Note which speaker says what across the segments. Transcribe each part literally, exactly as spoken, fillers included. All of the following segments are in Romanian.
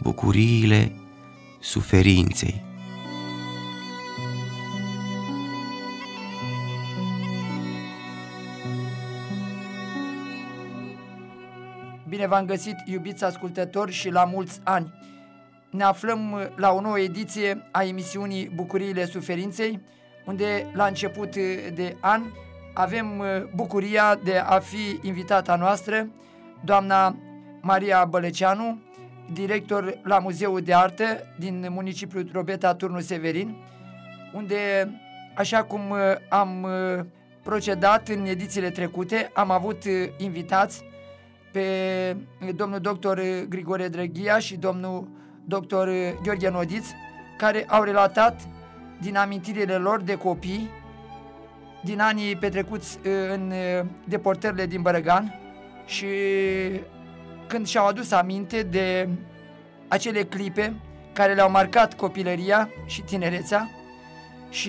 Speaker 1: bucuriile suferinței.
Speaker 2: Bine v-am găsit, iubiți ascultători, și la mulți ani! Ne aflăm la o nouă ediție a emisiunii Bucuriile Suferinței, unde la început de an avem bucuria de a fi invitata noastră, doamna Maria Bălăceanu, director la Muzeul de Artă din municipiul Drobeta, Turnul Severin, unde, așa cum am procedat în edițiile trecute, am avut invitați pe domnul doctor Grigore Drăghia și domnul doctor Gheorghe Nodiț, care au relatat din amintirile lor de copii, din anii petrecuți în deportările din Bărăgan, și când și-au adus aminte de acele clipe care le-au marcat copilăria și tinerețea, și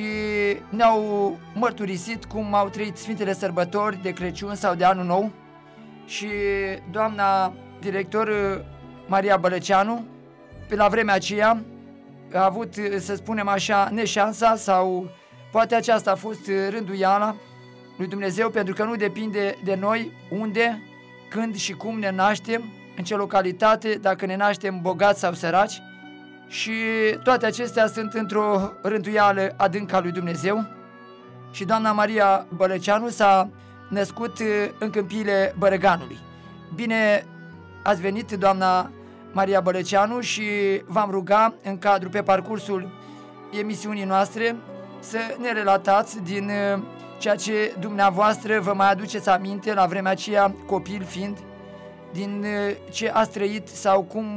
Speaker 2: ne-au mărturisit cum au trăit Sfintele Sărbători de Crăciun sau de Anul Nou. Și doamna director Maria Bălăceanu, pe la vremea aceea, a avut, să spunem așa, neșansa, sau poate aceasta a fost rânduiala lui Dumnezeu, pentru că nu depinde de noi unde, când și cum ne naștem, în ce localitate, dacă ne naștem bogați sau săraci, și toate acestea sunt într-o rânduială adâncă a lui Dumnezeu. Și doamna Maria Bălăceanu s-a născut în câmpiile Bărăganului. Bine ați venit, doamna Maria Bălăceanu, și v-am ruga în cadrul, pe parcursul emisiunii noastre, să ne relatați din ceea ce dumneavoastră vă mai aduceți aminte la vremea aceea, copil fiind, din ce ați trăit sau cum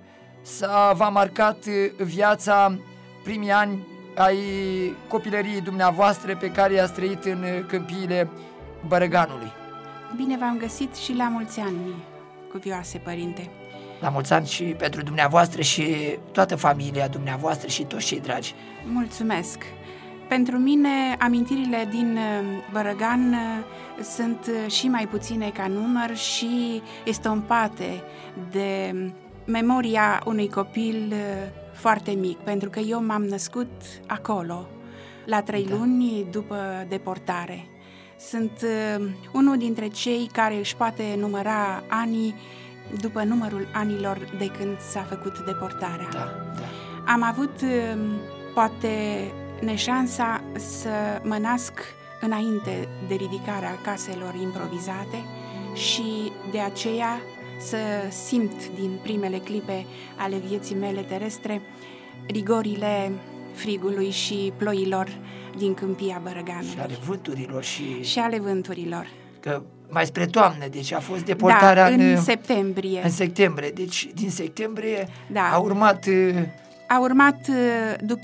Speaker 2: s-a, v-a marcat viața, primii ani ai copilăriei dumneavoastră pe care i-ați trăit în câmpiile Bărăganului.
Speaker 3: Bine v-am găsit și la mulți ani, cuvioase părinte.
Speaker 2: La mulți ani și pentru dumneavoastră și toată familia dumneavoastră și toți cei dragi.
Speaker 3: Mulțumesc! Pentru mine, amintirile din Bărăgan sunt și mai puține ca număr și estompate de memoria unui copil foarte mic, pentru că eu m-am născut acolo, la trei da. luni după deportare. Sunt uh, unul dintre cei care își poate număra anii după numărul anilor de când s-a făcut deportarea.
Speaker 2: Da, da.
Speaker 3: Am avut uh, poate neșansa să mă nasc înainte de ridicarea caselor improvizate și de aceea să simt din primele clipe ale vieții mele terestre rigorile frigului și ploilor din câmpia Bărăganului.
Speaker 2: Și ale vânturilor. Și,
Speaker 3: și ale vânturilor.
Speaker 2: Că mai spre toamnă, deci a fost deportarea
Speaker 3: da, în,
Speaker 2: în
Speaker 3: septembrie.
Speaker 2: În septembrie, deci din septembrie
Speaker 3: da.
Speaker 2: a urmat...
Speaker 3: A urmat, după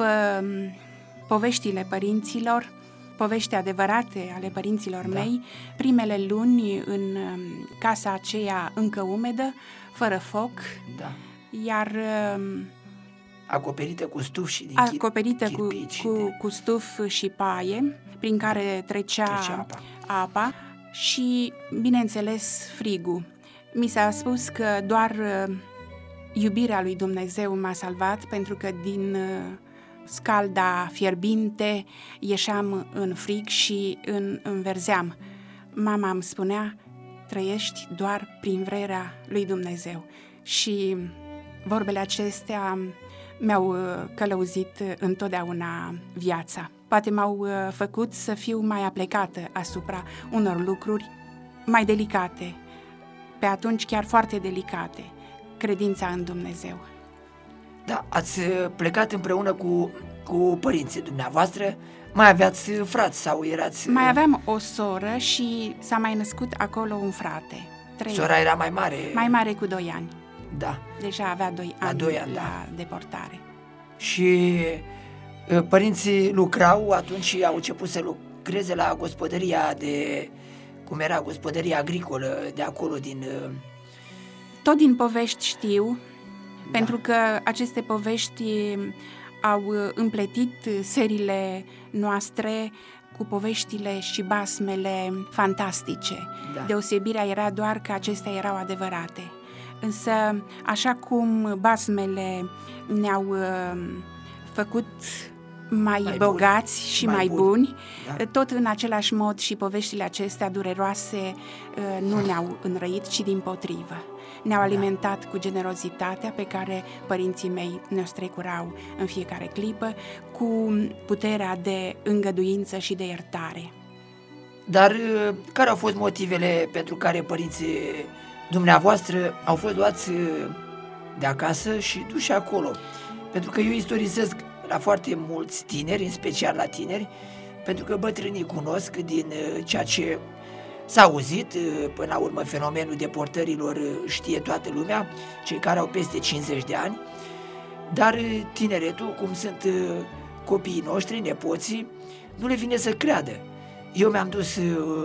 Speaker 3: poveștile părinților, povești adevărate ale părinților da. mei, primele luni în casa aceea încă umedă, fără foc,
Speaker 2: da.
Speaker 3: iar...
Speaker 2: acoperită cu stuf și din
Speaker 3: acoperită cu, cu,
Speaker 2: de...
Speaker 3: cu stuf și paie, prin care trecea,
Speaker 2: trecea apa.
Speaker 3: apa și, bineînțeles, frigul. Mi s-a spus că doar iubirea lui Dumnezeu m-a salvat, pentru că din scalda fierbinte ieșeam în frig și în, înverzeam. Mama îmi spunea, trăiești doar prin vrerea lui Dumnezeu. Și vorbele acestea mi-au călăuzit întotdeauna viața. Poate m-au făcut să fiu mai aplecată asupra unor lucruri mai delicate, pe atunci chiar foarte delicate, credința în Dumnezeu.
Speaker 2: Da, ați plecat împreună cu, cu părinții dumneavoastră, mai aveați frați sau erați...
Speaker 3: Mai aveam o soră și s-a mai născut acolo un frate. Trei.
Speaker 2: Sora era mai mare?
Speaker 3: Mai mare cu doi ani.
Speaker 2: Da.
Speaker 3: Deja avea doi
Speaker 2: la
Speaker 3: ani,
Speaker 2: doi ani
Speaker 3: la
Speaker 2: da.
Speaker 3: deportare.
Speaker 2: Și părinții lucrau atunci și au început să lucreze la gospodăria de... cum era gospodăria agricolă de acolo din...
Speaker 3: Tot din povești știu,
Speaker 2: da.
Speaker 3: pentru că aceste povești au împletit serile noastre cu poveștile și basmele fantastice.
Speaker 2: Da.
Speaker 3: Deosebirea era doar că acestea erau adevărate. Însă, așa cum basmele ne-au uh, făcut mai, mai bogați bun. și mai, mai buni, buni da. tot în același mod și poveștile acestea dureroase uh, nu ne-au înrăit, ci dimpotrivă. Ne-au alimentat da. cu generozitatea pe care părinții mei ne-o strecurau în fiecare clipă, cu puterea de îngăduință și de iertare.
Speaker 2: Dar care au fost motivele pentru care părinții dumneavoastră au fost luați de acasă și duși acolo? Pentru că eu istorisesc la foarte mulți tineri, în special la tineri, pentru că bătrânii cunosc din ceea ce s-a auzit, până la urmă fenomenul deportărilor știe toată lumea, cei care au peste cincizeci de ani, dar tineretul, cum sunt copiii noștri, nepoții, nu le vine să creadă. Eu mi-am dus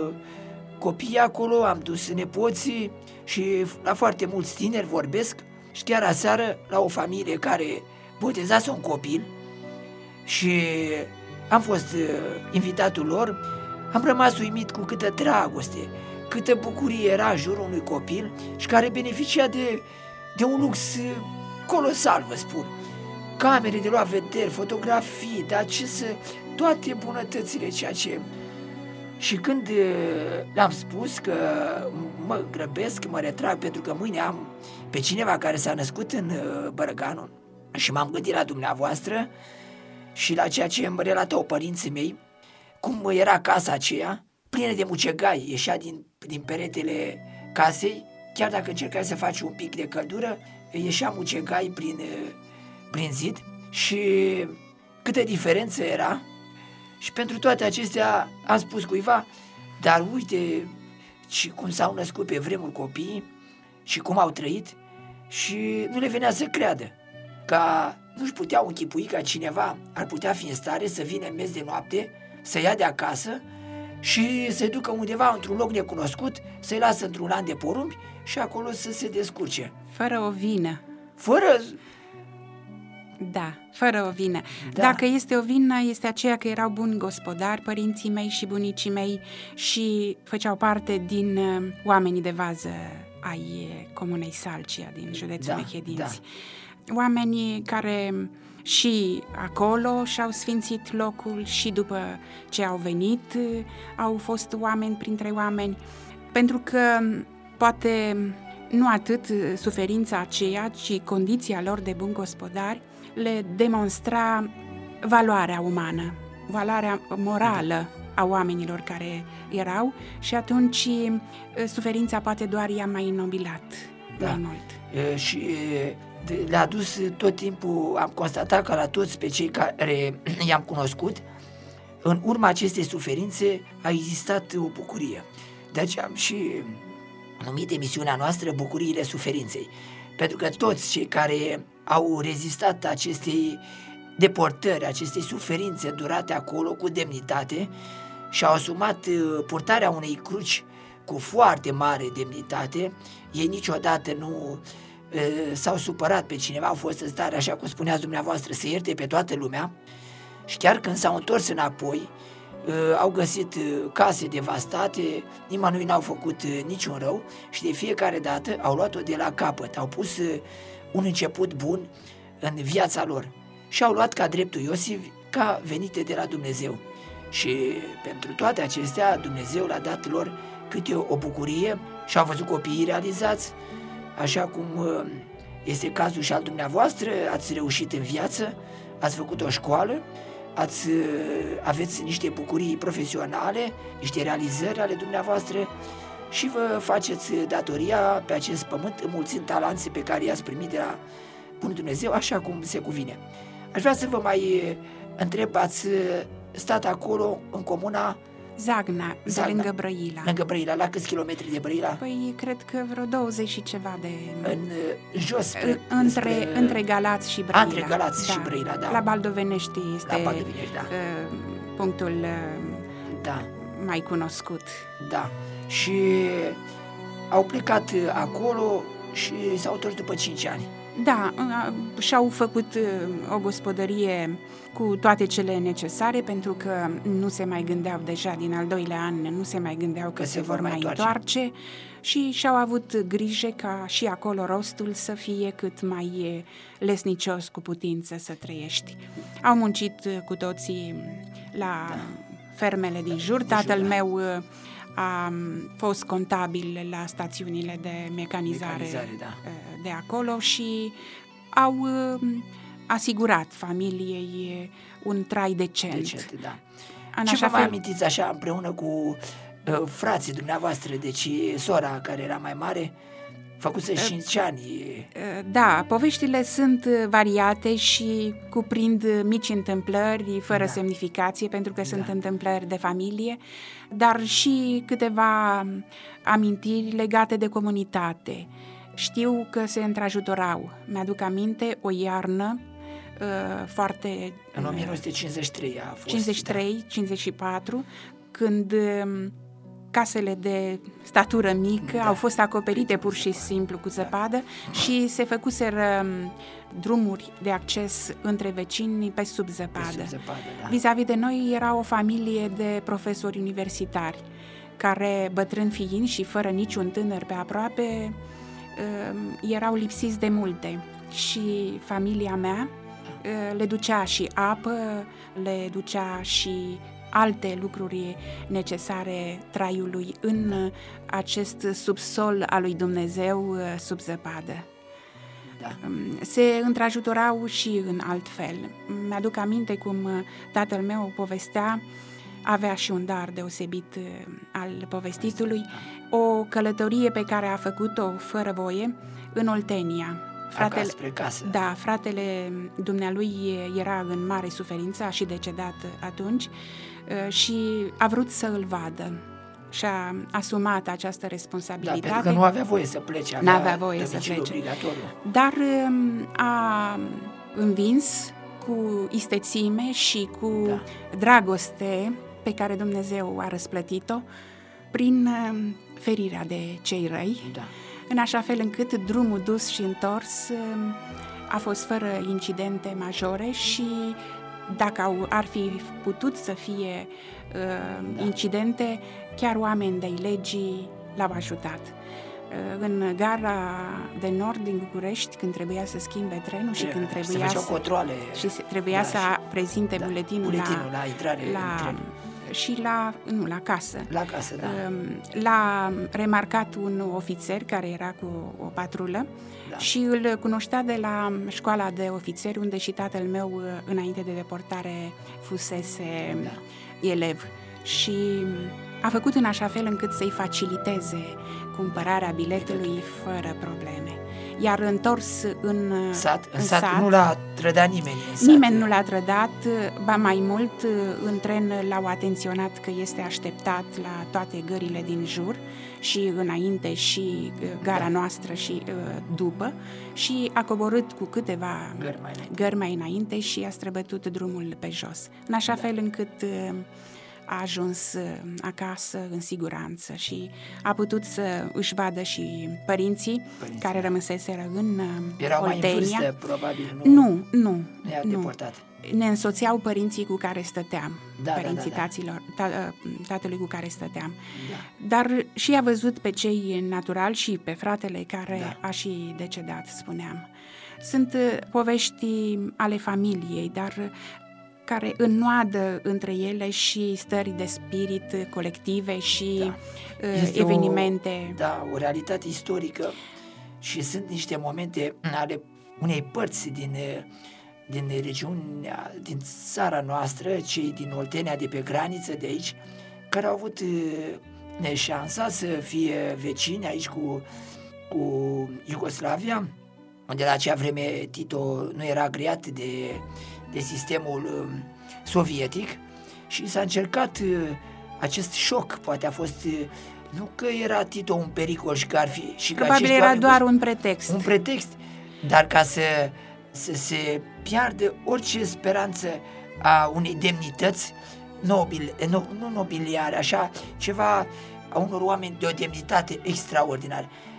Speaker 2: copiii acolo, am dus nepoții și la foarte mulți tineri vorbesc și chiar aseară la o familie care botezase un copil și am fost invitatul lor, am rămas uimit cu câtă dragoste, câtă bucurie era în jurul unui copil și care beneficia de, de un lux colosal, vă spun. Camere de luat vederi, fotografii, dar ce să, toate bunătățile, ceea ce... Și când le-am spus că mă grăbesc, mă retrag pentru că mâine am pe cineva care s-a născut în Bărăganul și m-am gândit la dumneavoastră și la ceea ce îmi relatau părinții mei, cum era casa aceea, plină de mucegai, ieșea din, din peretele casei, chiar dacă încercai să faci un pic de căldură, ieșea mucegai prin, prin zid și câtă diferență era. Și pentru toate acestea am spus cuiva, dar uite și cum s-au născut pe vremuri copiii și cum au trăit și nu le venea să creadă, ca nu-și puteau închipui ca cineva ar putea fi în stare să vină în mes de noapte, să ia de acasă și să-i ducă undeva într-un loc necunoscut, să-i lasă într-un lan de porumbi și acolo să se descurce.
Speaker 3: Fără o vină.
Speaker 2: Fără...
Speaker 3: Da, fără o vină.
Speaker 2: Da.
Speaker 3: Dacă este o vină, este aceea că erau buni gospodari, părinții mei și bunicii mei și făceau parte din uh, oamenii de vază ai Comunei Salcia, din județul
Speaker 2: da,
Speaker 3: Mehedinți.
Speaker 2: Da.
Speaker 3: Oamenii care și acolo și-au sfințit locul și după ce au venit au fost oameni printre oameni, pentru că poate nu atât suferința aceea, ci condiția lor de buni gospodari le demonstra valoarea umană, valoarea morală a oamenilor care erau și atunci suferința poate doar i-a mai înnobilat da. mai mult.
Speaker 2: E, și le-a dus tot timpul, am constatat că la toți pe cei care i-am cunoscut, în urma acestei suferințe a existat o bucurie. De aceea am și numit emisiunea noastră Bucuriile Suferinței, pentru că toți cei care au rezistat acestei deportări, acestei suferințe durate acolo cu demnitate și au asumat purtarea unei cruci cu foarte mare demnitate, ei niciodată nu e, s-au supărat pe cineva, au fost în stare, așa cum spuneați dumneavoastră, să ierte pe toată lumea și chiar când s-au întors înapoi, e, au găsit case devastate, nimănui n-au făcut niciun rău și de fiecare dată au luat-o de la capăt, au pus un început bun în viața lor și au luat ca dreptul Iosif ca venite de la Dumnezeu. Și pentru toate acestea Dumnezeu le-a dat lor câte o, o bucurie și au văzut copiii realizați, așa cum este cazul și al dumneavoastră, ați reușit în viață, ați făcut o școală, ați, aveți niște bucurii profesionale, niște realizări ale dumneavoastră și vă faceți datoria pe acest pământ înmulțind talanții pe care i-ați primit de la Bunul Dumnezeu, așa cum se cuvine. Aș vrea să vă mai întreb, ați stat acolo în comuna
Speaker 3: Zagna,
Speaker 2: Zagna,
Speaker 3: de lângă Brăila.
Speaker 2: Lângă Brăila, la câți kilometri de Brăila?
Speaker 3: Păi, cred că vreo douăzeci și ceva de...
Speaker 2: În jos, spre,
Speaker 3: între,
Speaker 2: spre...
Speaker 3: între Galați și Brăila.
Speaker 2: Între Galați da. și Brăila, da.
Speaker 3: La Baldovenești este
Speaker 2: la Baldovenești, da.
Speaker 3: uh, punctul uh,
Speaker 2: da.
Speaker 3: mai cunoscut.
Speaker 2: Da. Și au plecat acolo și s-au întors după cinci ani.
Speaker 3: Da, și-au făcut o gospodărie cu toate cele necesare, pentru că nu se mai gândeau deja din al doilea an, nu se mai gândeau că, că se vor mai întoarce. întoarce și și-au avut grijă ca și acolo rostul să fie cât mai lesnicios cu putință să trăiești. Au muncit cu toții la da. fermele din jur. Tatăl da. meu a fost contabil la stațiunile de mecanizare, mecanizare da. de acolo și au asigurat familiei un trai decent. decent da.
Speaker 2: Ce vă mai amintiți așa împreună cu uh, frații dumneavoastră, deci sora care era mai mare, făcuse cinci ani?
Speaker 3: Da, poveștile sunt variate și cuprind mici întâmplări fără da. semnificație, pentru că da. sunt întâmplări de familie, dar și câteva amintiri legate de comunitate. Știu că se întrajutorau. Mi-aduc aminte o iarnă uh, foarte...
Speaker 2: În o mie nouă sute cincizeci și trei a fost.
Speaker 3: cincizeci și trei da. cincizeci și patru, când uh, casele de statură mică da. au fost acoperite pur și simplu cu zăpadă da. și se făcuseră drumuri de acces între vecini pe sub zăpadă. Pe sub zăpadă da. Vis-a-vis de noi era o familie de profesori universitari, care, bătrân fiind și fără niciun tânăr pe aproape, erau lipsiți de multe și familia mea le ducea și apă, le ducea și alte lucruri necesare traiului în acest subsol al lui Dumnezeu sub zăpadă. Da. Se întrajutorau și în alt fel. Mi-aduc aminte cum tatăl meu povestea, avea și un dar deosebit al povestitului, o călătorie pe care a făcut-o fără voie în Oltenia.
Speaker 2: Fratele, acasă, spre casă.
Speaker 3: Da, fratele dumnealui era în mare suferință, a și decedat atunci și a vrut să îl vadă și-a asumat această responsabilitate.
Speaker 2: Da, pentru că nu avea voie să plece.
Speaker 3: Nu avea voie să plece.
Speaker 2: Obligatoriu.
Speaker 3: Dar a învins cu istețime și cu da. dragoste pe care Dumnezeu a răsplătit-o prin ferirea de cei răi, da. în așa fel încât drumul dus și întors a fost fără incidente majore și dacă au, ar fi putut să fie uh, da. incidente, chiar oameni de-ai legii l-au ajutat. Uh, în gara de nord din București, când trebuia să schimbe trenul și când trebuia
Speaker 2: să,
Speaker 3: controle, și trebuia da, să și,
Speaker 2: prezinte
Speaker 3: da, buletinul,
Speaker 2: buletinul
Speaker 3: la,
Speaker 2: la intrare
Speaker 3: la,
Speaker 2: în tren.
Speaker 3: Și la, nu, la casă.
Speaker 2: La casă, da.
Speaker 3: L-a remarcat un ofițer care era cu o patrulă da. și îl cunoștea de la școala de ofițeri, unde și tatăl meu, înainte de deportare, fusese da. elev. Și a făcut în așa fel încât să-i faciliteze cumpărarea biletului fără probleme. Iar întors în
Speaker 2: sat, în
Speaker 3: în
Speaker 2: sat,
Speaker 3: sat
Speaker 2: nu l-a trădat nimeni în sat.
Speaker 3: Nimeni nu l-a trădat, ba mai mult, în tren l-au atenționat că este așteptat la toate gările din jur și înainte și gara da. noastră și după și a coborât cu câteva
Speaker 2: gări mai înainte,
Speaker 3: gări mai înainte și a străbătut drumul pe jos. În așa da. fel încât a ajuns acasă în siguranță și a putut să își vadă și părinții, părinții. care rămăseseră în
Speaker 2: Erau
Speaker 3: Oltenia.
Speaker 2: Erau mai în vârstă, probabil, nu?
Speaker 3: Nu, nu.
Speaker 2: Ne-a deportat.
Speaker 3: Ne însoțeau părinții cu care stăteam,
Speaker 2: da,
Speaker 3: părinții
Speaker 2: da, da, da.
Speaker 3: taților, ta, tatălui cu care stăteam.
Speaker 2: Da.
Speaker 3: Dar și a văzut pe cei naturali și pe fratele care
Speaker 2: da.
Speaker 3: a și decedat, spuneam. Sunt povești ale familiei, dar care înnoadă între ele și stări de spirit colective și da. evenimente.
Speaker 2: O, da, o realitate istorică și sunt niște momente ale unei părți din, din regiunea, din țara noastră, cei din Oltenia, de pe graniță de aici, care au avut șansa să fie vecini aici cu, cu Iugoslavia, unde la acea vreme Tito nu era agreat de de sistemul uh, sovietic și s-a încercat uh, acest șoc, poate a fost uh, nu că era Tito un pericol și că ar fi și
Speaker 3: probabil
Speaker 2: că
Speaker 3: era doar un pretext.
Speaker 2: Un pretext, dar ca să, să se piardă orice speranță a unei demnități nobile, nu, nu nobiliare, așa, ceva a unor oameni de o demnitate extraordinară.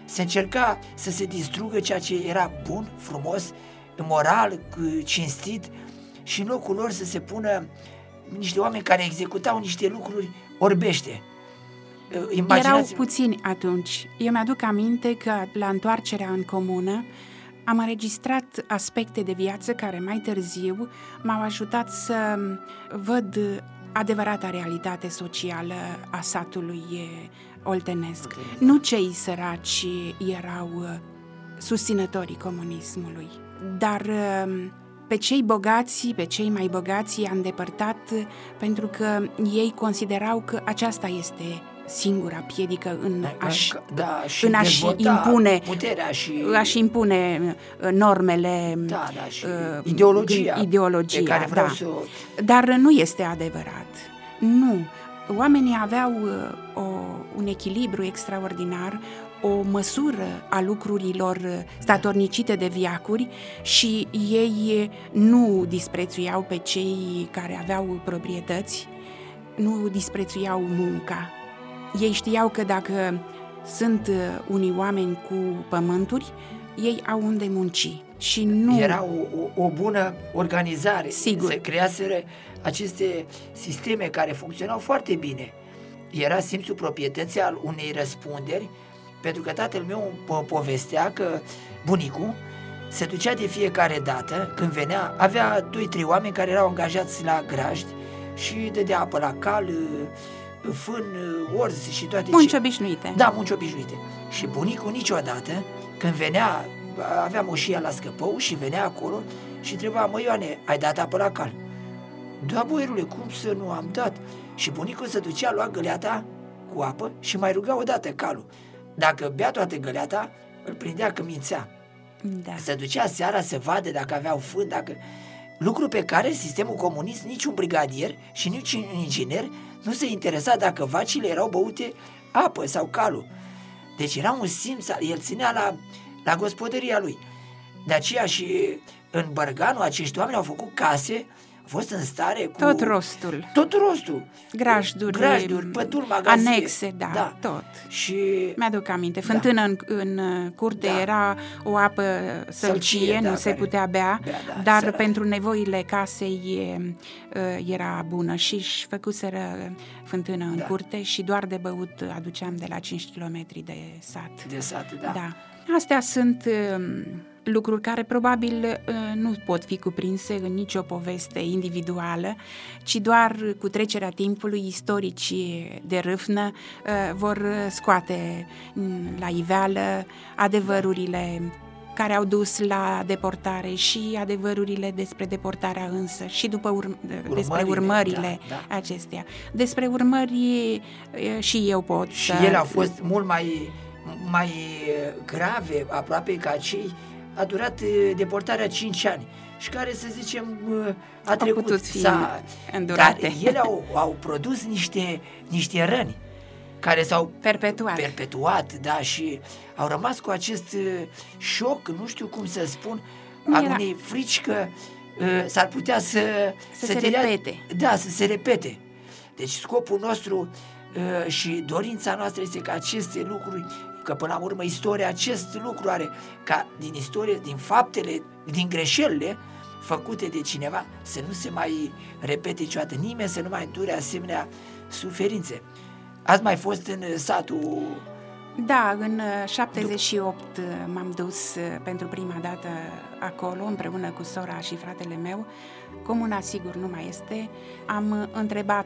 Speaker 2: se încerca să se distrugă ceea ce era bun, frumos, moral, cinstit, și în locul lor să se pună niște oameni care executau niște lucruri orbește. Imaginați-
Speaker 3: Erau puțini atunci. Eu mi-aduc aminte că la întoarcerea în comună am înregistrat aspecte de viață care mai târziu m-au ajutat să văd adevărata realitate socială a satului oltenesc. Nu cei săraci erau susținătorii comunismului, dar pe cei bogați, pe cei mai bogați i-a îndepărtat pentru că ei considerau că aceasta este singura piedică în a-și,
Speaker 2: da, și
Speaker 3: în a-și impune,
Speaker 2: puterea și
Speaker 3: a-și impune normele,
Speaker 2: da, da, și
Speaker 3: uh,
Speaker 2: ideologia,
Speaker 3: ideologia
Speaker 2: pe care vreau
Speaker 3: da.
Speaker 2: să o...
Speaker 3: Dar nu este adevărat. Nu. Oamenii aveau uh, o, un echilibru extraordinar, o măsură a lucrurilor statornicite de veacuri și ei nu disprețuiau pe cei care aveau proprietăți, nu disprețuiau munca. Ei știau că dacă sunt unii oameni cu pământuri, ei au unde munci și nu...
Speaker 2: Era o, o, o bună organizare.
Speaker 3: Sigur.
Speaker 2: Se creaseră aceste sisteme care funcționau foarte bine. Era simțul proprietății al unei răspunderi, pentru că tatăl meu po- povestea că bunicul se ducea de fiecare dată când venea, avea doi trei oameni care erau angajați la grajd și dădea apă la cal, fân, orz și toate...
Speaker 3: Munci
Speaker 2: ce...
Speaker 3: obișnuite.
Speaker 2: Da, munci obișnuite. Și bunicul niciodată, când venea, avea moșia la scăpău și venea acolo și întreba: mă, Ioane, ai dat apă la cal? Da, boierule, cum să nu am dat? Și bunicul se ducea, lua găleata cu apă și mai ruga odată calul. Dacă bea toată găleata, îl prindea că mințea.
Speaker 3: Da.
Speaker 2: Se ducea seara să vadă dacă aveau fân, dacă... Lucru pe care sistemul comunist, niciun brigadier și nici un inginer nu se interesa dacă vacile erau băute apă sau calul. Deci era un simț, el ținea la, la gospodăria lui. De aceea și în Bărganu acești oameni au făcut case, au fost în stare cu...
Speaker 3: Tot rostul.
Speaker 2: Tot rostul.
Speaker 3: Grajduri,
Speaker 2: Grajduri, pături, magazie.
Speaker 3: anexe, da, da, tot.
Speaker 2: Și...
Speaker 3: Mi-aduc aminte, fântână da. în, în curte da. Era o apă sălcie, sălcie nu da, se putea bea, bea da, dar sărat. Pentru nevoile casei era bună și își făcuseră fântână în da. curte și doar de băut aduceam de la cinci kilometri de sat.
Speaker 2: De sat, da.
Speaker 3: da. Astea sunt lucruri care probabil nu pot fi cuprinse în nicio poveste individuală, ci doar cu trecerea timpului istoricii de râvnă vor scoate la iveală adevărurile care au dus la deportare și adevărurile despre deportarea însă și după urm- urmările, despre urmările
Speaker 2: da, da.
Speaker 3: acestea. Despre urmări și eu pot
Speaker 2: și
Speaker 3: să...
Speaker 2: Și ele au fost mult mai, mai grave, aproape ca cei. A durat deportarea cinci ani și care, să zicem, a
Speaker 3: au
Speaker 2: trecut,
Speaker 3: putut fi
Speaker 2: s-a,
Speaker 3: îndurate.
Speaker 2: Dar ele au, au produs niște, niște răni care s-au
Speaker 3: perpetuat.
Speaker 2: perpetuat, da, și au rămas cu acest șoc, nu știu cum să spun, al unei frici că uh, s-ar putea să...
Speaker 3: Să, să se dea, repete.
Speaker 2: Da, să se repete. Deci scopul nostru uh, și dorința noastră este ca aceste lucruri, că până la urmă istoria acest lucru are, ca din istorie, din faptele, din greșelile făcute de cineva, să nu se mai repete niciodată, nimeni să nu mai îndure asemenea suferințe. Ați mai fost în satul...
Speaker 3: Da, în șaptezeci și opt m-am dus pentru prima dată acolo, împreună cu sora și fratele meu. Comuna, sigur, nu mai este. Am întrebat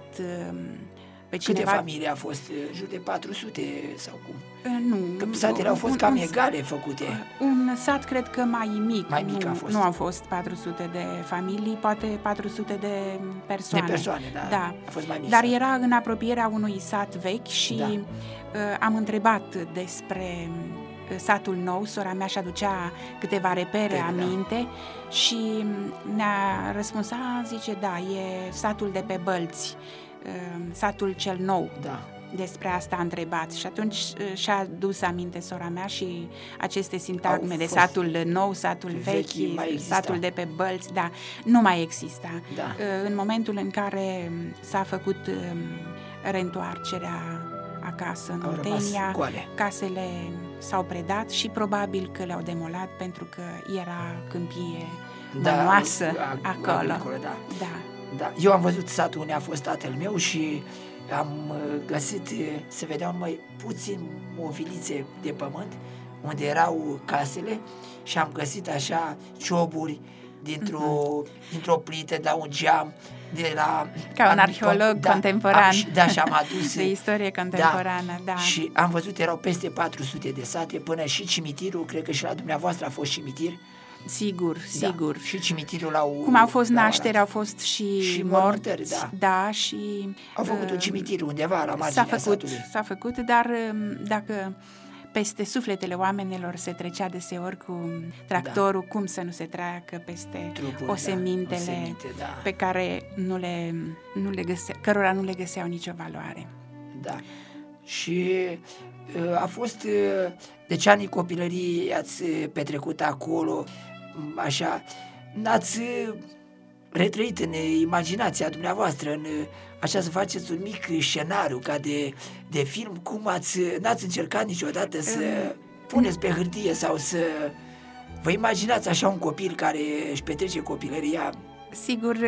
Speaker 3: pe cineva...
Speaker 2: Câte familii a fost? Jur de patru sute sau cum?
Speaker 3: Nu.
Speaker 2: Că satele au fost
Speaker 3: un,
Speaker 2: cam
Speaker 3: un,
Speaker 2: egale făcute.
Speaker 3: Un sat, cred că mai mic.
Speaker 2: Mai mic
Speaker 3: nu,
Speaker 2: a fost.
Speaker 3: Nu au fost patru sute de familii, poate patru sute de persoane.
Speaker 2: De persoane, da.
Speaker 3: da.
Speaker 2: A fost mai mic.
Speaker 3: Dar
Speaker 2: sat.
Speaker 3: Era în apropierea unui sat vechi și
Speaker 2: da.
Speaker 3: uh, am întrebat despre satul nou, sora mea și aducea câteva repere Pere, aminte da. Și ne-a răspuns, a, zice, da, e satul de pe Bălți, uh, satul cel nou.
Speaker 2: Da.
Speaker 3: Despre asta a întrebat și atunci și-a dus aminte sora mea și aceste sintagme de satul nou, satul vechi, vechi satul de pe Bălți, da, nu mai exista.
Speaker 2: Da.
Speaker 3: În momentul în care s-a făcut reîntoarcerea acasă în
Speaker 2: Au rămas
Speaker 3: Oltenia,
Speaker 2: goale.
Speaker 3: casele s-au predat și probabil că le-au demolat pentru că era câmpie bănoasă
Speaker 2: a-
Speaker 3: acolo.
Speaker 2: acolo, da.
Speaker 3: Da.
Speaker 2: Da, eu am văzut satul unde a fost tatăl meu și am uh, găsit, uh, se vedeau numai puțin movilițe de pământ unde erau casele și am găsit așa cioburi dintr-o, uh-huh. dintr-o plită, de la un geam, de la...
Speaker 3: Ca un
Speaker 2: am,
Speaker 3: arheolog
Speaker 2: da,
Speaker 3: contemporan.
Speaker 2: Am, da, și am adus...
Speaker 3: De istorie contemporană, da.
Speaker 2: Și am văzut, erau peste patru sute de sate, până și cimitirul, cred că și la dumneavoastră a fost cimitir.
Speaker 3: Sigur, sigur.
Speaker 2: Da, și cimitirul la
Speaker 3: Cum au fost nașteri, au fost și,
Speaker 2: și
Speaker 3: morți,
Speaker 2: da.
Speaker 3: da, și...
Speaker 2: Au făcut uh, un cimitir undeva la marginea
Speaker 3: s-a făcut,
Speaker 2: satului.
Speaker 3: S-a făcut, dar dacă peste sufletele oamenilor se trecea deseori cu tractorul, da. Cum să nu se treacă peste
Speaker 2: Trupuri,
Speaker 3: osemintele
Speaker 2: da, oseminte, da.
Speaker 3: pe care nu le, nu le găsea, cărora nu le găseau nicio valoare.
Speaker 2: Da. Și a fost, deci anii copilării ați petrecut acolo, așa, n-ați retrăit în imaginația dumneavoastră, în, așa să faceți un mic scenariu ca de, de film, cum ați, n-ați încercat niciodată să puneți pe hârtie sau să vă imaginați așa un copil care își petrece copilăria?
Speaker 3: Sigur,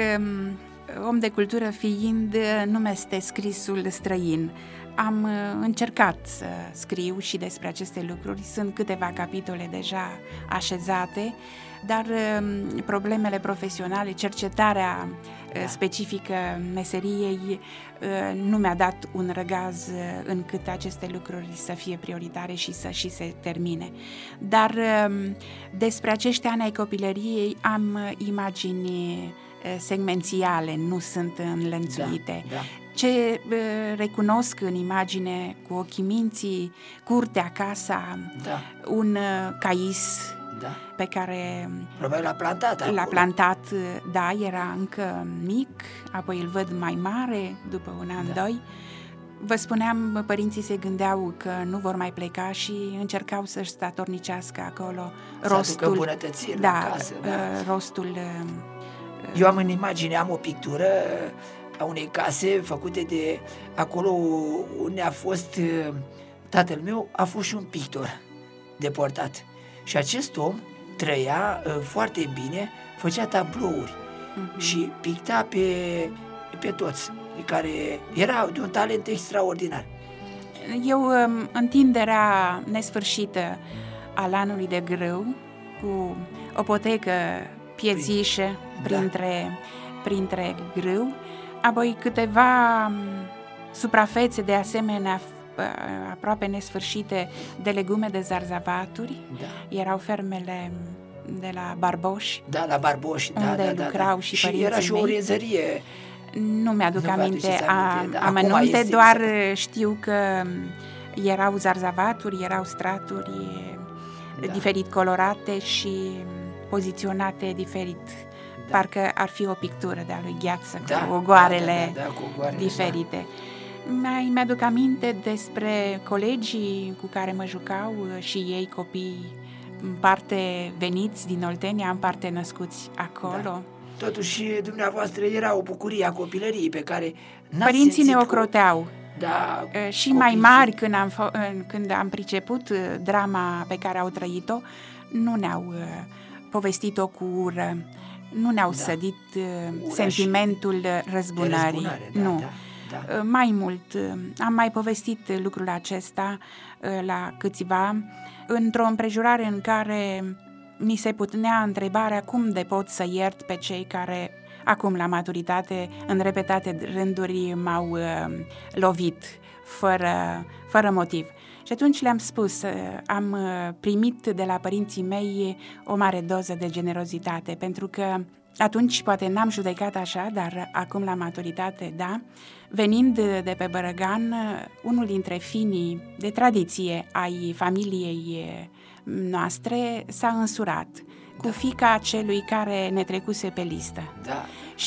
Speaker 3: om de cultură fiind, nu mi-este scrisul străin. Am încercat să scriu și despre aceste lucruri, sunt câteva capitole deja așezate, dar problemele profesionale, cercetarea da. specifică meseriei nu mi-a dat un răgaz încât aceste lucruri să fie prioritare și să și se termine. Dar despre acești ani ai copilăriei am imagini segmențiale, nu sunt înlănțuite.
Speaker 2: Da, da.
Speaker 3: Ce recunosc în imagine cu ochii minții, curtea, casa,
Speaker 2: da.
Speaker 3: un cais
Speaker 2: da.
Speaker 3: pe care
Speaker 2: probabil l-a plantat acolo.
Speaker 3: L-a plantat, da, era încă mic, apoi îl văd mai mare după un an, da. doi. Vă spuneam, părinții se gândeau că nu vor mai pleca și încercau să-și statornicească acolo
Speaker 2: să
Speaker 3: rostul.
Speaker 2: aducă bunătățiri
Speaker 3: da,
Speaker 2: la casă. Da.
Speaker 3: Rostul...
Speaker 2: Eu am în imagine, am o pictură a unei case făcute de acolo unde a fost tatăl meu, a fost și un pictor deportat. Și acest om trăia uh, foarte bine, făcea tablouri uh-huh. și picta pe, pe toți, care era de un talent extraordinar.
Speaker 3: Eu, întinderea nesfârșită a lanului de grâu, cu o potecă piețișă printre, da. printre grâu, apoi câteva suprafețe de asemenea aproape nesfârșite de legume de zarzavaturi, da. Erau fermele de la Barboși,
Speaker 2: da, la Barboși,
Speaker 3: unde
Speaker 2: da, da,
Speaker 3: lucrau
Speaker 2: da.
Speaker 3: și,
Speaker 2: și
Speaker 3: părinții
Speaker 2: era și
Speaker 3: mei.
Speaker 2: O rezărie.
Speaker 3: Nu mi-aduc
Speaker 2: nu
Speaker 3: aminte, a,
Speaker 2: aminte da,
Speaker 3: amănunte, doar știu că erau zarzavaturi, erau straturi da. diferit colorate și poziționate diferit. Da. Parcă ar fi o pictură de-a lui Gheață,
Speaker 2: da,
Speaker 3: cu ogoarele
Speaker 2: da, da, da, cu ogoarele,
Speaker 3: diferite. Da. Mai mi-aduc aminte despre colegii cu care mă jucau și ei copii, în parte veniți din Oltenia, în parte născuți acolo.
Speaker 2: Da. Totuși, dumneavoastră, era o bucurie a copilăriei pe care n-ați
Speaker 3: părinții ne
Speaker 2: simțit
Speaker 3: ocroteau.
Speaker 2: Da,
Speaker 3: și mai mari, când am, când am priceput drama pe care au trăit-o, nu ne-au povestit-o cu ură, nu ne-au da. sădit Ura sentimentul răzbunării.
Speaker 2: Da,
Speaker 3: nu.
Speaker 2: Da, da.
Speaker 3: Mai mult, am mai povestit lucrul acesta la câțiva, într-o împrejurare în care mi se punea întrebarea cum de pot să iert pe cei care acum la maturitate în repetate rânduri m-au uh, lovit fără, fără motiv. Și atunci le-am spus, uh, am primit de la părinții mei o mare doză de generozitate, pentru că atunci poate n-am judecat așa, dar acum la maturitate, da, venind de pe Bărăgan, unul dintre finii de tradiție ai familiei noastre s-a însurat cu da. fiica celui care ne trecuse pe listă.
Speaker 2: Da.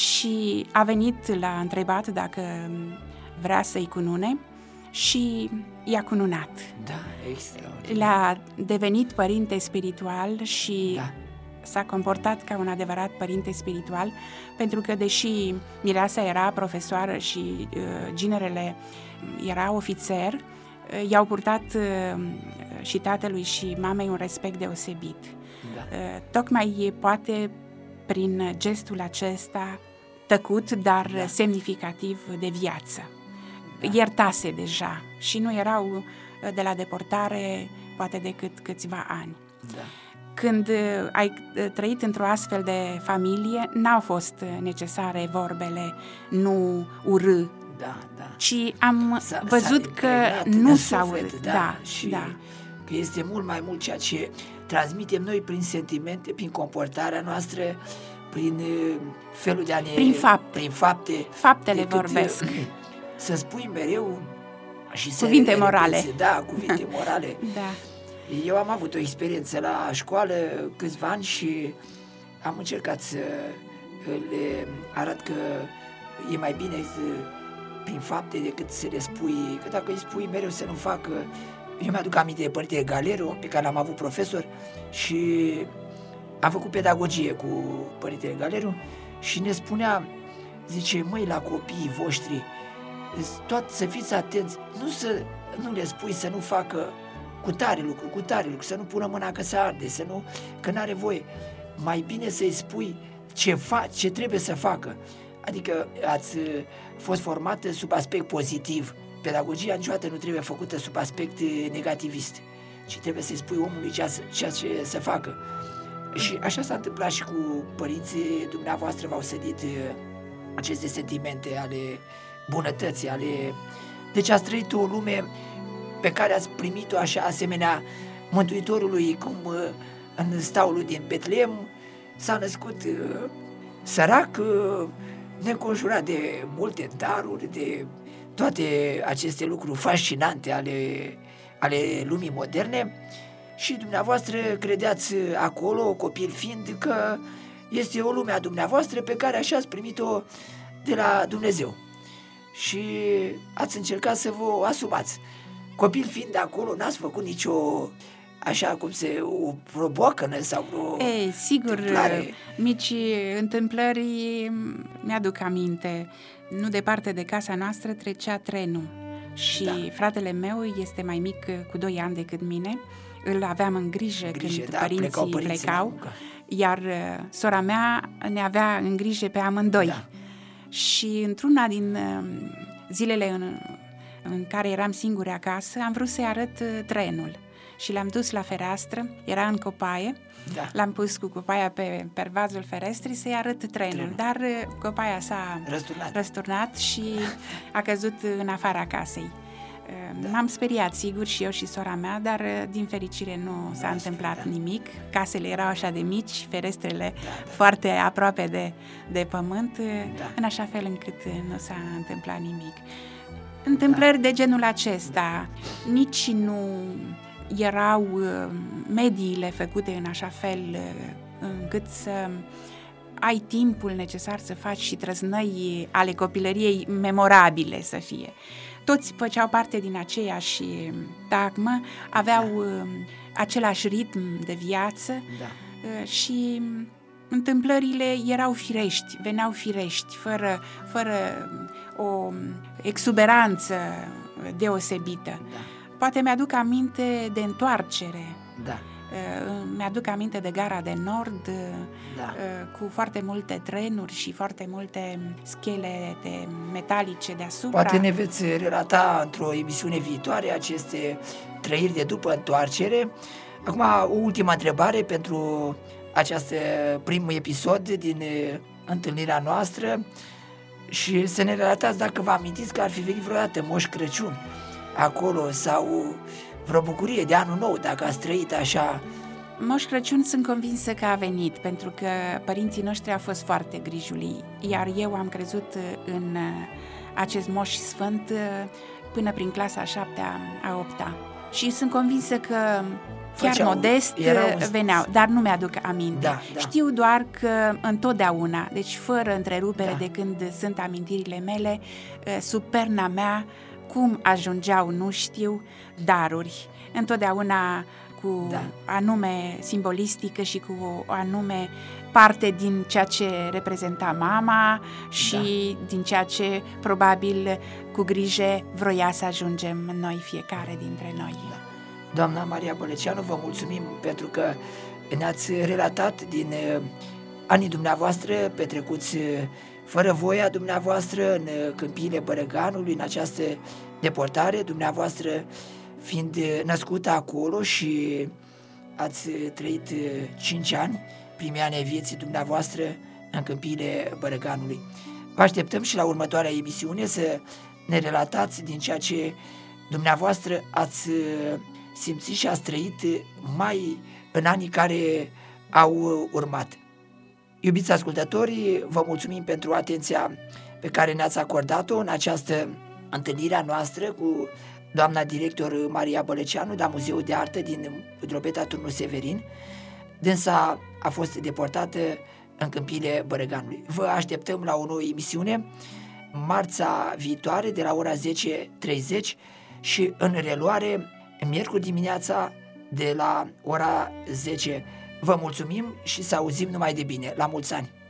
Speaker 3: Și a venit, l-a întrebat dacă vrea să-i cunune și i-a cununat.
Speaker 2: Da, extraordinar.
Speaker 3: L-a devenit părinte spiritual și
Speaker 2: da.
Speaker 3: s-a comportat ca un adevărat părinte spiritual, pentru că deși mireasa era profesoară și uh, ginerele era ofițer, i-au purtat și tatălui și mamei un respect deosebit.
Speaker 2: Da.
Speaker 3: Tocmai poate prin gestul acesta tăcut, dar
Speaker 2: Da.
Speaker 3: semnificativ de viață.
Speaker 2: Da.
Speaker 3: Iertase deja și nu erau de la deportare poate decât câțiva ani.
Speaker 2: Da.
Speaker 3: Când ai trăit într-o astfel de familie, n-au fost necesare vorbele nu urâ,
Speaker 2: Da, da.
Speaker 3: ci am
Speaker 2: S-a-
Speaker 3: văzut
Speaker 2: s-a
Speaker 3: că
Speaker 2: impregnat
Speaker 3: nu
Speaker 2: în
Speaker 3: s-au
Speaker 2: suflet,
Speaker 3: urât.
Speaker 2: da,
Speaker 3: Da,
Speaker 2: și
Speaker 3: da.
Speaker 2: că este mult mai mult ceea ce transmitem noi prin sentimente, prin comportarea noastră, prin uh, felul de a ne...
Speaker 3: Prin fapte.
Speaker 2: Prin fapte.
Speaker 3: Faptele
Speaker 2: decât,
Speaker 3: vorbesc.
Speaker 2: uh, Să spui mereu și să
Speaker 3: Cuvinte
Speaker 2: repeți,
Speaker 3: morale.
Speaker 2: Da, cuvinte morale.
Speaker 3: Da.
Speaker 2: Eu am avut o experiență la școală câțiva ani și am încercat să le arăt că e mai bine să, prin fapte decât să le spui, că dacă îi spui mereu să nu facă. Eu mi-aduc aminte de Părintele Galeru, pe care l-am avut profesor și am făcut pedagogie cu Părintele Galeru și ne spunea, zice, măi, la copiii voștri, tot să fiți atenți, nu, să, nu le spui să nu facă cu tare lucru, cu tare lucru, să nu pună mâna că se arde, să nu, că n-are voie. Mai bine să-i spui ce, fa, ce trebuie să facă. Adică ați fost formată sub aspect pozitiv. Pedagogia niciodată nu trebuie făcută sub aspect negativist, ci trebuie să-i spui omului ceea, ceea ce să facă. Și așa s-a întâmplat și cu părinții dumneavoastră, v-au sădit aceste sentimente ale bunătății, ale... Deci ați trăit o lume pe care ați primit-o așa asemenea Mântuitorului, cum în staulul din Betleem s-a născut sărac, neconjurat de multe daruri, de toate aceste lucruri fascinante ale, ale lumii moderne și dumneavoastră credeați acolo, copil fiind, că este o lume a dumneavoastră pe care așa ați primit-o de la Dumnezeu și ați încercat să vă asumați. Copil fiind acolo, n-ați făcut nicio, așa cum se, o, vreo boacănă sau vreo
Speaker 3: Ei, sigur,
Speaker 2: întâmplare.
Speaker 3: mici întâmplări mi-aduc aminte. Nu departe de casa noastră trecea trenul și
Speaker 2: Da.
Speaker 3: fratele meu este mai mic cu doi ani decât mine. Îl aveam în grijă,
Speaker 2: Grijă,
Speaker 3: când
Speaker 2: da,
Speaker 3: părinții
Speaker 2: plecau
Speaker 3: plecau,
Speaker 2: părinții la muncă.
Speaker 3: iar uh, sora mea ne avea în grijă pe amândoi.
Speaker 2: Da.
Speaker 3: Și într-una din uh, zilele în, în care eram singure acasă, am vrut să-i arăt uh, trenul și l-am dus la fereastră, era în copaie,
Speaker 2: Da.
Speaker 3: l-am pus cu copaia pe pervazul ferestrii să-i arăt trenul,
Speaker 2: Trenul.
Speaker 3: dar uh, copaia s-a
Speaker 2: Răsturnat.
Speaker 3: răsturnat și a căzut în afara casei.
Speaker 2: Da.
Speaker 3: M-am speriat, sigur, și eu și sora mea, dar din fericire nu s-a
Speaker 2: Da,
Speaker 3: întâmplat
Speaker 2: da.
Speaker 3: nimic. Casele erau așa de mici, ferestrele
Speaker 2: Da, da.
Speaker 3: foarte aproape de, de pământ,
Speaker 2: Da.
Speaker 3: în așa fel încât nu s-a întâmplat nimic. Întâmplări de genul acesta nici nu erau uh, mediile făcute în așa fel uh, încât să ai timpul necesar să faci și trăznăi ale copilăriei memorabile să fie. Toți făceau parte din aceeași tagmă, aveau da. același ritm de viață
Speaker 2: Da.
Speaker 3: și întâmplările erau firești, veneau firești, fără, fără o exuberanță deosebită.
Speaker 2: Da.
Speaker 3: Poate mi-aduc aminte de întoarcere,
Speaker 2: Da.
Speaker 3: mi-aduc aminte de Gara de Nord,
Speaker 2: Da.
Speaker 3: cu foarte multe trenuri și foarte multe schelete metalice deasupra.
Speaker 2: Poate ne veți relata într-o emisiune viitoare aceste trăiri de după întoarcere. Acum, o ultimă întrebare pentru acest prim episod din eh, întâlnirea noastră și să ne relatați dacă vă amintiți că ar fi venit vreodată Moș Crăciun acolo sau vreo bucurie de anul nou, dacă ați trăit așa.
Speaker 3: Moș Crăciun sunt convinsă că a venit, pentru că părinții noștri au fost foarte grijuli, iar eu am crezut în acest Moș Sfânt până prin clasa a șaptea, a opta. Și sunt convinsă că chiar
Speaker 2: Făceau,
Speaker 3: modest
Speaker 2: erau-
Speaker 3: veneau, dar nu mi-aduc aminte.
Speaker 2: Da, da.
Speaker 3: Știu doar că întotdeauna, deci fără întrerupere
Speaker 2: Da.
Speaker 3: de când sunt amintirile mele, sub perna mea cum ajungeau, nu știu, daruri. Întotdeauna cu
Speaker 2: Da.
Speaker 3: anume simbolistică și cu o anume parte din ceea ce reprezenta mama și
Speaker 2: Da.
Speaker 3: din ceea ce probabil cu grijă vroia să ajungem noi, fiecare dintre noi.
Speaker 2: Da. Doamna Maria Băleceanu, vă mulțumim pentru că ne-ați relatat din uh, anii dumneavoastră petrecuți uh, fără voia dumneavoastră în uh, câmpiile Bărăganului, în această deportare, dumneavoastră fiind uh, născută acolo și ați uh, trăit uh, cinci ani, primii ani ai vieții dumneavoastră în câmpiile Bărăganului. Vă așteptăm și la următoarea emisiune să ne relatați din ceea ce dumneavoastră ați uh, simțit și ați trăit mai în anii care au urmat. Iubiți ascultători, vă mulțumim pentru atenția pe care ne-ați acordat-o în această întâlnire a noastră cu doamna director Maria Băleceanu de la Muzeul de Artă din Drobeta Turnul Severin. Dânsa a fost deportată în câmpiile Bărăganului. Vă așteptăm la o nouă emisiune marța viitoare de la ora zece și treizeci și în reluare miercuri dimineața de la ora zece. Vă mulțumim și să auzim numai de bine. La mulți ani!